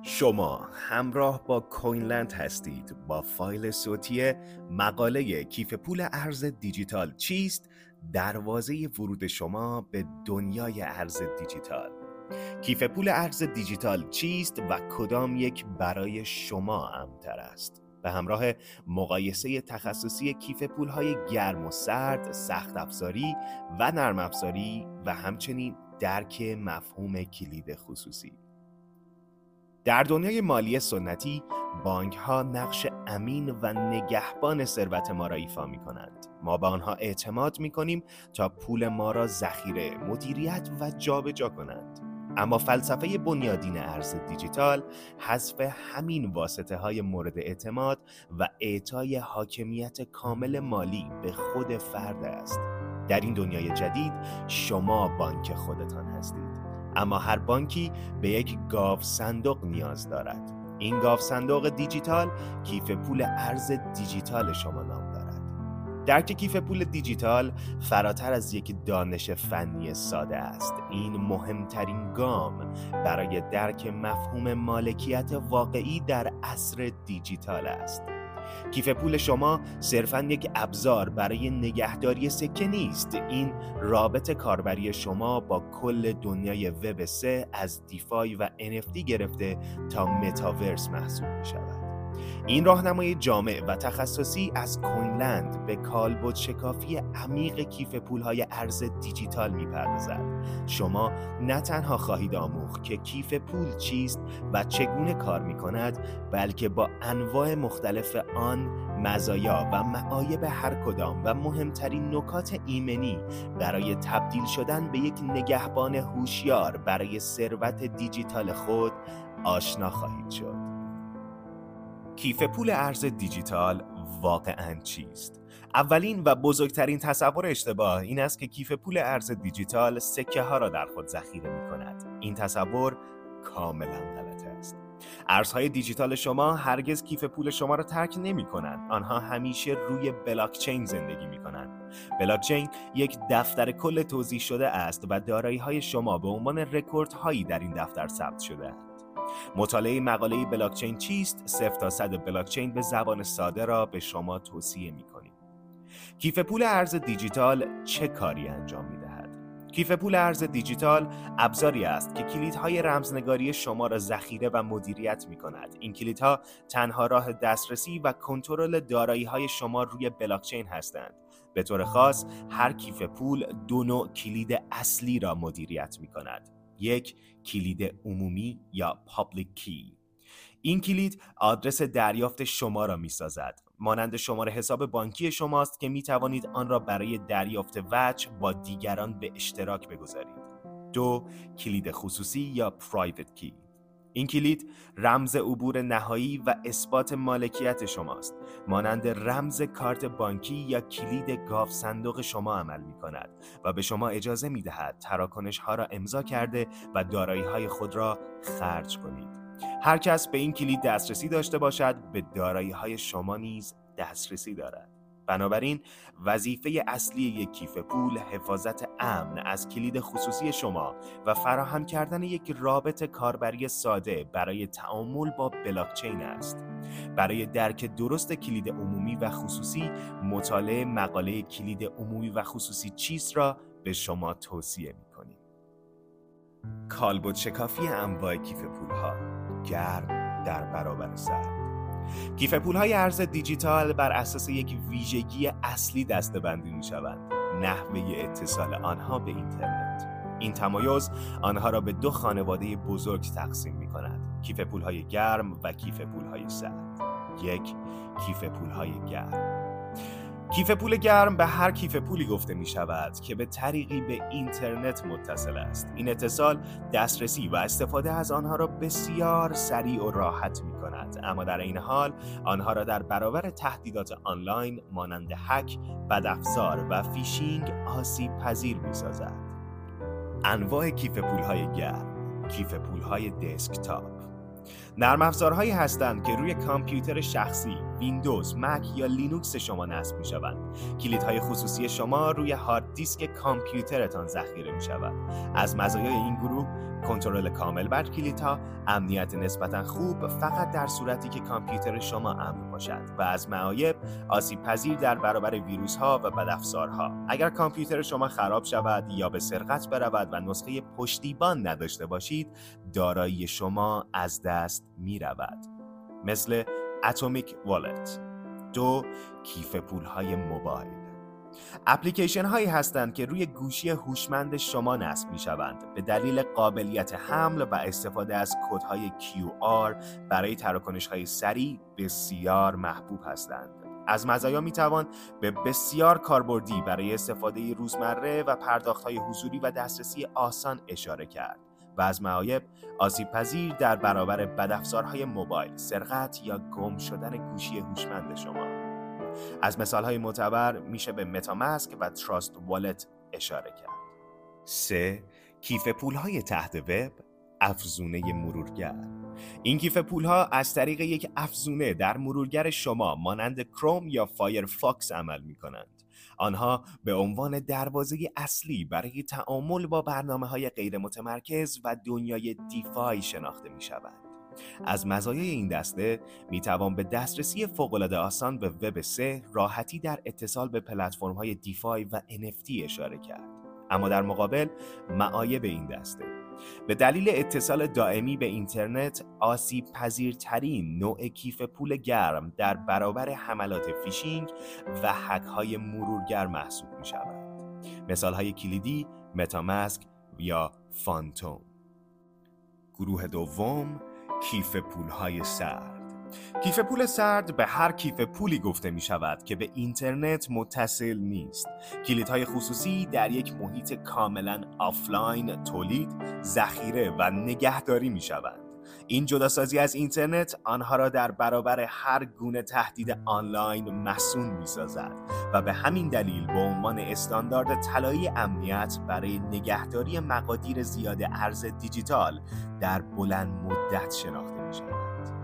شما همراه با کوینلند هستید با فایل صوتی مقاله کیف پول ارز دیجیتال چیست؟ دروازه ورود شما به دنیای ارز دیجیتال. کیف پول ارز دیجیتال چیست و کدام یک برای شما امن‌تر است؟ به همراه مقایسه تخصصی کیف پول‌های گرم و سرد، سخت افزاری و نرم افزاری و همچنین درک مفهوم کلید خصوصی. در دنیای مالی سنتی، بانک‌ها نقش امین و نگهبان ثروت ما را ایفا می‌کنند. ما به آنها اعتماد می‌کنیم تا پول ما را ذخیره، مدیریت و جابجا کنند. اما فلسفه بنیادین ارز دیجیتال حذف همین واسطه‌های مورد اعتماد و اعطای حاکمیت کامل مالی به خود فرد است. در این دنیای جدید شما بانک خودتان هستید. اما هر بانکی به یک گاو صندوق نیاز دارد. این گاو صندوق دیجیتال کیف پول ارز دیجیتال شما نام دارد. درک کیف پول دیجیتال فراتر از یک دانش فنی ساده است. این مهمترین گام برای درک مفهوم مالکیت واقعی در عصر دیجیتال است. کیف پول شما صرفاً یک ابزار برای نگهداری سکه نیست. این رابط کاربری شما با کل دنیای وب 3 از دیفای و NFT گرفته تا متاورس محسوب می شود. این راهنمای جامع و تخصصی از کوینلند به کالبد شکافی عمیق کیف پول‌های ارز دیجیتال می‌پردازد. شما نه تنها خواهید آموخت که کیف پول چیست و چگونه کار می‌کند، بلکه با انواع مختلف آن، مزایا و معایب هر کدام و مهمترین نکات ایمنی برای تبدیل شدن به یک نگهبان هوشیار برای ثروت دیجیتال خود آشنا خواهید شد. کیف پول ارز دیجیتال واقعاً چیست؟ اولین و بزرگترین تصور اشتباه این است که کیف پول ارز دیجیتال سکه ها را در خود ذخیره می کند. این تصور کاملاً غلط است. ارزهای دیجیتال شما هرگز کیف پول شما را ترک نمی کنند. آنها همیشه روی بلاکچین زندگی می کنند. بلاکچین یک دفتر کل توزیع شده است و دارایی های شما به عنوان رکوردهایی در این دفتر ثبت شده است. مطالعه مقاله بلاکچین چیست 0 تا 100 بلاکچین به زبان ساده را به شما توصیه می‌کنیم. کیف پول ارز دیجیتال چه کاری انجام می‌دهد؟ کیف پول ارز دیجیتال ابزاری است که کلیدهای رمزنگاری شما را ذخیره و مدیریت می‌کند. این کلیدها تنها راه دسترسی و کنترل دارایی‌های شما روی بلاکچین هستند. به طور خاص هر کیف پول دو نوع کلید اصلی را مدیریت می‌کند. یک، کلید عمومی یا پابلیک کی. این کلید آدرس دریافت شما را می‌سازد. مانند شماره حساب بانکی شماست که می‌توانید آن را برای دریافت وجه با دیگران به اشتراک بگذارید. دو، کلید خصوصی یا پرایوت کی. این کلید رمز عبور نهایی و اثبات مالکیت شماست. مانند رمز کارت بانکی یا کلید گاو صندوق شما عمل می کند و به شما اجازه می دهد تراکنش ها را امضا کرده و دارایی های خود را خرج کنید. هر کس به این کلید دسترسی داشته باشد به دارایی های شما نیز دسترسی دارد. بنابراین وظیفه اصلی یک کیف پول حفاظت امن از کلید خصوصی شما و فراهم کردن یک رابط کاربری ساده برای تعامل با بلاکچین است. برای درک درست کلید عمومی و خصوصی، مطالعه مقاله کلید عمومی و خصوصی چیست را به شما توصیه می‌کنیم. کالبد شکافی انواع کیف پول‌ها، گرم در برابر سرد. کیف پول‌های ارز دیجیتال بر اساس یک ویژگی اصلی دسته‌بندی می‌شوند: نحوه اتصال آنها به اینترنت. این تمایز آنها را به دو خانواده بزرگ تقسیم می‌کند: کیف پول‌های گرم و کیف پول‌های سرد. یک، کیف پول‌های گرم. کیف پول گرم به هر کیف پولی گفته می شود که به طریقی به اینترنت متصل است. این اتصال دسترسی و استفاده از آنها را بسیار سریع و راحت می کند، اما در این حال آنها را در برابر تهدیدات آنلاین مانند هک، بدافزار و فیشینگ آسیب پذیر می سازد. انواع کیف پول‌های گرم. کیف پول‌های دسکتاپ. نرم افزارهایی هستند که روی کامپیوتر شخصی، ویندوز، مک یا لینوکس شما نصب می‌شوند. کلیدهای خصوصی شما روی هارد دیسک کامپیوترتان ذخیره می‌شود. از مزایای این گروه کنترل کامل بر کلیدها، امنیت نسبتاً خوب فقط در صورتی که کامپیوتر شما امن باشد و از معایب آسیب پذیر در برابر ویروس‌ها و بدافزارها. اگر کامپیوتر شما خراب شود یا به سرقت برود و نسخه پشتیبان نداشته باشید، دارایی شما از دست می‌رود. مثل اتمیک والت. 2. کیف پول‌های موبایل. اپلیکیشن هایی هستند که روی گوشی هوشمند شما نصب می شوند به دلیل قابلیت حمل و استفاده از کدهای QR برای تراکنش های سریع بسیار محبوب هستند. از مزایا می توان به بسیار کاربردی برای استفاده روزمره و پرداخت های حضوری و دسترسی آسان اشاره کرد و از معایب آسیب پذیر در برابر بدافزارهای موبایل، سرقت یا گم شدن گوشی هوشمند شما. از مثالهای معتبر میشه به متاماسک و تراست والت اشاره کرد. 3. کیف پولهای تحت وب، افزونه مرورگر. این کیف پولها از طریق یک افزونه در مرورگر شما مانند کروم یا فایرفاکس عمل میکنند. آنها به عنوان دروازه اصلی برای تعامل با برنامه‌های غیر متمرکز و دنیای دیفای شناخته میشوند. از مزایای این دسته میتوان به دسترسی فوق‌العاده آسان به وب 3، راحتی در اتصال به پلتفرم‌های دیفای و NFT اشاره کرد. اما در مقابل معایب این دسته: به دلیل اتصال دائمی به اینترنت، آسیب پذیرترین نوع کیف پول گرم در برابر حملات فیشینگ و هک‌های مرورگر محسوب می‌شود. مثال‌های کلیدی متاماسک یا فانتوم. گروه دوم، کیف پولهای سرد. کیف پول سرد به هر کیف پولی گفته می شود که به اینترنت متصل نیست. کلیدهای خصوصی در یک محیط کاملا آفلاین تولید، ذخیره و نگهداری می شوند. این جداسازی از اینترنت آنها را در برابر هر گونه تهدید آنلاین مصون می سازد و به همین دلیل به عنوان استاندارد طلایی امنیت برای نگهداری مقادیر زیاد ارز دیجیتال در بلند مدت شناخته می شود.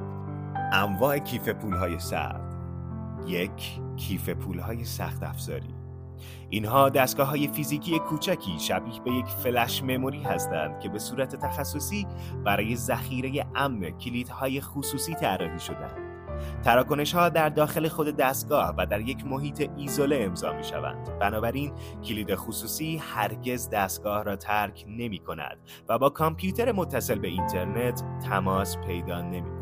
انواع کیف پولهای سرد. 1. کیف پولهای سخت افزاری. اینها دستگاه‌های فیزیکی کوچکی شبیه به یک فلش مموری هستند که به صورت تخصصی برای ذخیره امن کلیدهای خصوصی طراحی شده‌اند. تراکنش‌ها در داخل خود دستگاه و در یک محیط ایزوله امضا می‌شوند. بنابراین کلید خصوصی هرگز دستگاه را ترک نمی‌کند و با کامپیوتر متصل به اینترنت تماس پیدا نمی‌کند.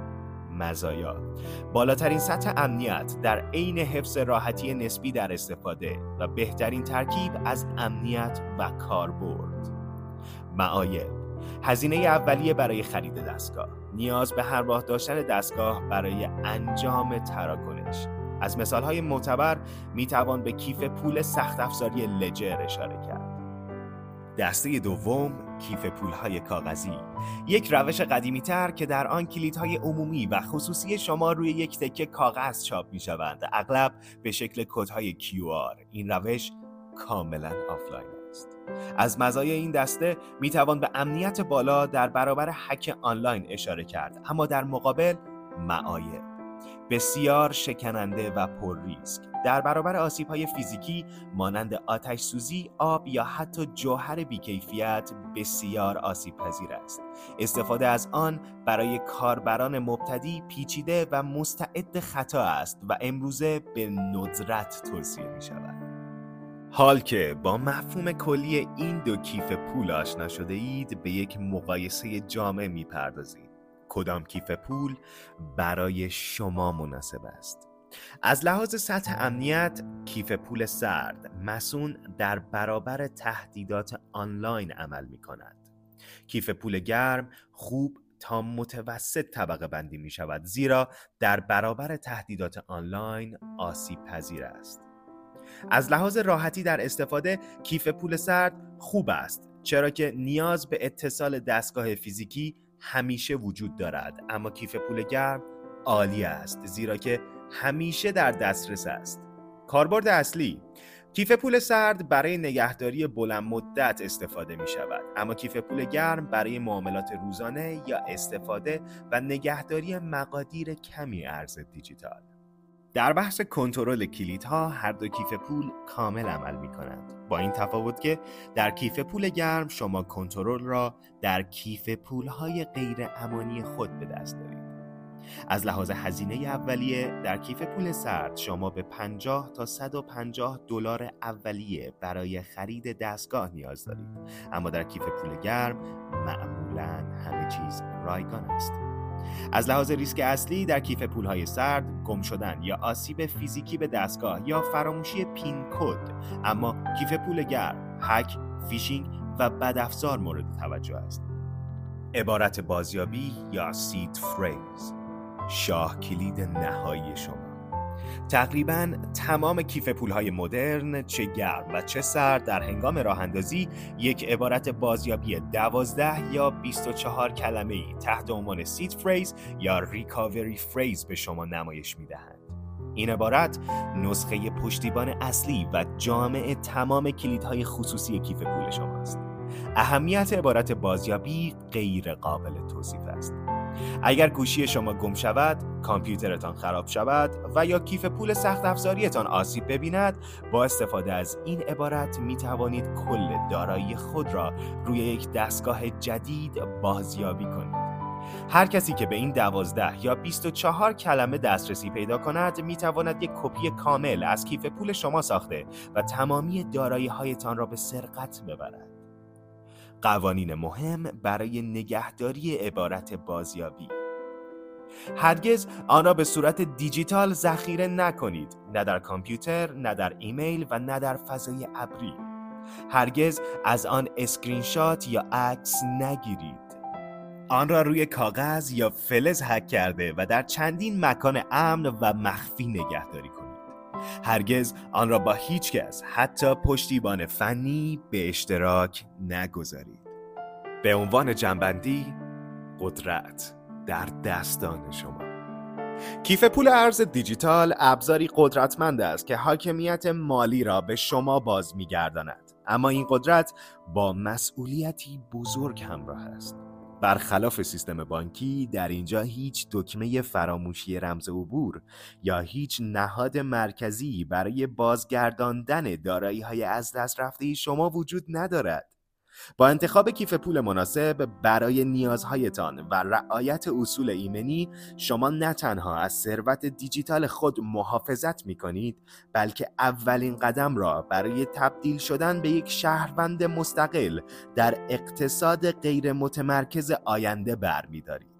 مزایا: بالاترین سطح امنیت در عین حفظ راحتی نسبی در استفاده و بهترین ترکیب از امنیت و کاربرد. معایب: هزینه اولیه برای خرید دستگاه، نیاز به همراه داشتن دستگاه برای انجام تراکنش. از مثالهای معتبر میتوان به کیف پول سخت افزاری لجر اشاره کرد. دسته دوم، کیف پولهای کاغذی. یک روش قدیمی تر که در آن کلیدهای عمومی و خصوصی شما روی یک تکه کاغذ چاپ می شوند، اغلب به شکل کدهای QR. این روش کاملا آفلاین است. از مزایای این دسته می توان به امنیت بالا در برابر هک آنلاین اشاره کرد، اما در مقابل معایب: بسیار شکننده و پر ریسک. در برابر آسیب‌های فیزیکی مانند آتش سوزی، آب یا حتی جوهر بی‌کیفیت بسیار آسیب پذیر است. استفاده از آن برای کاربران مبتدی پیچیده و مستعد خطا است و امروزه به ندرت توصیه می‌شود. حال که با مفهوم کلی این دو کیف پول آشنا شده اید، به یک مقایسه جامع می‌پردازید. کدام کیف پول برای شما مناسب است؟ از لحاظ سطح امنیت، کیف پول سرد مصون در برابر تهدیدات آنلاین عمل می کند. کیف پول گرم خوب تا متوسط طبقه بندی می شود، زیرا در برابر تهدیدات آنلاین آسیب پذیر است. از لحاظ راحتی در استفاده، کیف پول سرد خوب است، چرا که نیاز به اتصال دستگاه فیزیکی همیشه وجود دارد، اما کیف پول گرم عالی است، زیرا که همیشه در دسترس است. کاربرد اصلی: کیف پول سرد برای نگهداری بلند مدت استفاده می شود، اما کیف پول گرم برای معاملات روزانه یا استفاده و نگهداری مقادیر کمی ارز دیجیتال. در بحث کنترل کلیدها هر دو کیف پول کامل عمل می کنند، با این تفاوت که در کیف پول گرم شما کنترل را در کیف پولهای غیر امانی خود به دست دارید. از لحاظ هزینه اولیه در کیف پول سرد شما به 50 تا 150 دلار اولیه برای خرید دستگاه نیاز دارید، اما در کیف پول گرم معمولاً همه چیز رایگان است. از لحاظ ریسک اصلی در کیف پولهای سرد گم شدن یا آسیب فیزیکی به دستگاه یا فراموشی پین کد، اما کیف پول گرم هک، فیشینگ و بدافزار مورد توجه است. عبارت بازیابی یا سید فریز، شاه کلید نهایی شما. تقریباً تمام کیف پولهای مدرن چه گرم و چه سرد در هنگام راه اندازی یک عبارت بازیابی 12 یا 24 کلمه‌ای تحت عنوان سید فریز یا ریکاوری فریز به شما نمایش می‌دهند. این عبارت نسخه پشتیبان اصلی و جامع تمام کلیدهای خصوصی کیف پول شماست. اهمیت عبارت بازیابی غیر قابل توصیف است. اگر گوشی شما گم شود، کامپیوترتان خراب شود و یا کیف پول سخت افزاریتان آسیب ببیند، با استفاده از این عبارت می توانید کل دارایی خود را روی یک دستگاه جدید بازیابی کنید. هر کسی که به این 12 یا 24 کلمه دسترسی پیدا کند می تواند یک کپی کامل از کیف پول شما ساخته و تمامی دارایی هایتان را به سرقت ببرد. قوانین مهم برای نگهداری عبارت بازیابی: هرگز آن را به صورت دیجیتال ذخیره نکنید، نه در کامپیوتر، نه در ایمیل و نه در فضای ابری. هرگز از آن اسکرین شات یا عکس نگیرید. آن را روی کاغذ یا فلز هک کرده و در چندین مکان امن و مخفی نگهداری کنید. هرگز آن را با هیچ کس، حتی پشتیبان فنی، به اشتراک نگذارید. به عنوان جنبندی، قدرت در دستان شما. کیف پول ارز دیجیتال ابزاری قدرتمند است که حاکمیت مالی را به شما باز می‌گرداند، اما این قدرت با مسئولیتی بزرگ همراه است. برخلاف سیستم بانکی، در اینجا هیچ دکمه فراموشی رمز عبور یا هیچ نهاد مرکزی برای بازگرداندن دارایی‌های از دست رفته شما وجود ندارد. با انتخاب کیف پول مناسب برای نیازهایتان و رعایت اصول ایمنی، شما نه تنها از ثروت دیجیتال خود محافظت می‌کنید، بلکه اولین قدم را برای تبدیل شدن به یک شهروند مستقل در اقتصاد غیر متمرکز آینده برمی‌دارید.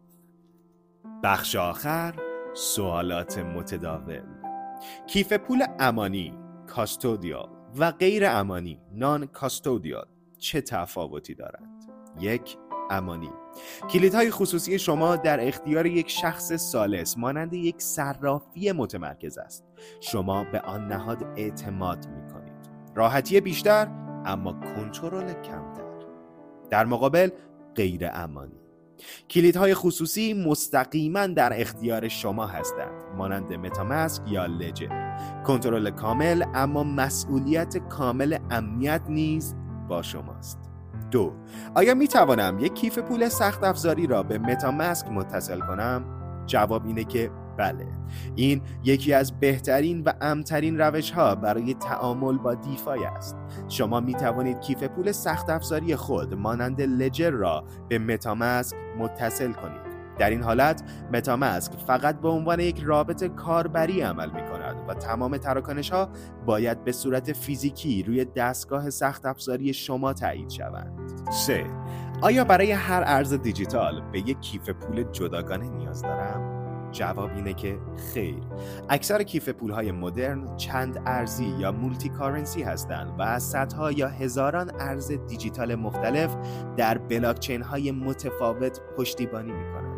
بخش آخر، سوالات متداول. کیف پول امانی، کاستودیال، و غیر امانی، نان کاستودیال، چه تفاوتی دارند؟ 1. امانی: کلیدهای خصوصی شما در اختیار یک شخص ثالث مانند یک صرافی متمرکز است. شما به آن نهاد اعتماد می‌کنید. راحتی بیشتر اما کنترل کمتر. در مقابل غیر امانی: کلیدهای خصوصی مستقیما در اختیار شما هستند، مانند متاماسک یا لجر. کنترل کامل اما مسئولیت کامل امنیت نیز با شماست. 2. آیا می توانم یک کیف پول سخت افزاری را به متاماسک متصل کنم؟ جواب اینه که بله. این یکی از بهترین و امن‌ترین روش‌ها برای تعامل با دیفای است. شما می توانید کیف پول سخت افزاری خود مانند لجر را به متاماسک متصل کنید. در این حالت متاماسک فقط به عنوان یک رابط کاربری عمل می‌کند و تمام تراکنش‌ها باید به صورت فیزیکی روی دستگاه سخت افزاری شما تایید شوند. 3. آیا برای هر ارز دیجیتال به یک کیف پول جداگانه نیاز دارم؟ جواب اینه که خیر. اکثر کیف پول‌های مدرن چند ارزی یا مولتی کارنسی هستند و از صدها یا هزاران ارز دیجیتال مختلف در بلاکچین‌های متفاوت پشتیبانی می‌کنند.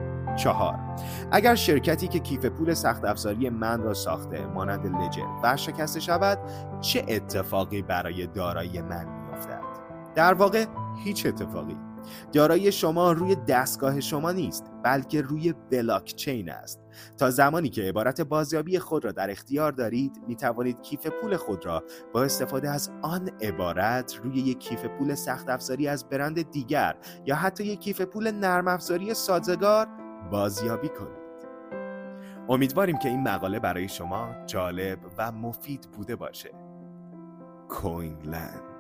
4. اگر شرکتی که کیف پول سخت افزاری من را ساخته مانند لجر ورشکسته شود، چه اتفاقی برای دارایی من می‌افتد؟ در واقع هیچ اتفاقی. دارایی شما روی دستگاه شما نیست، بلکه روی بلاکچین است. تا زمانی که عبارت بازیابی خود را در اختیار دارید، می توانید کیف پول خود را با استفاده از آن عبارت روی یک کیف پول سخت افزاری از برند دیگر یا حتی یک کیف پول نرم افزاری سازگار بازیابی کنید. امیدواریم که این مقاله برای شما جالب و مفید بوده باشه. کوینلند.